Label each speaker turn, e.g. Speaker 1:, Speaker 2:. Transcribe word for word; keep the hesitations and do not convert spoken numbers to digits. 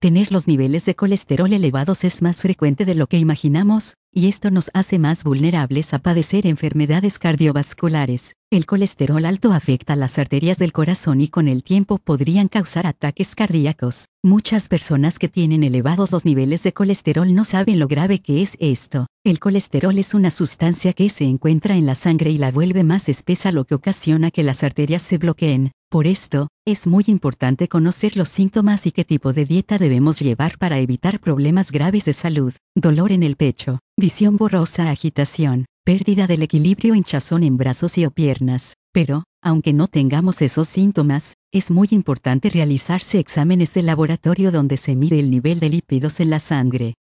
Speaker 1: Tener los niveles de colesterol elevados es más frecuente de lo que imaginamos, y esto nos hace más vulnerables a padecer enfermedades cardiovasculares. El colesterol alto afecta las arterias del corazón y con el tiempo podrían causar ataques cardíacos. Muchas personas que tienen elevados los niveles de colesterol no saben lo grave que es esto. El colesterol es una sustancia que se encuentra en la sangre y la vuelve más espesa, lo que ocasiona que las arterias se bloqueen. Por esto, es muy importante conocer los síntomas y qué tipo de dieta debemos llevar para evitar problemas graves de salud. Dolor en el pecho, visión borrosa, agitación, pérdida del equilibrio, hinchazón en brazos y o piernas. Pero, aunque no tengamos esos síntomas, es muy importante realizarse exámenes de laboratorio donde se mide el nivel de lípidos en la sangre.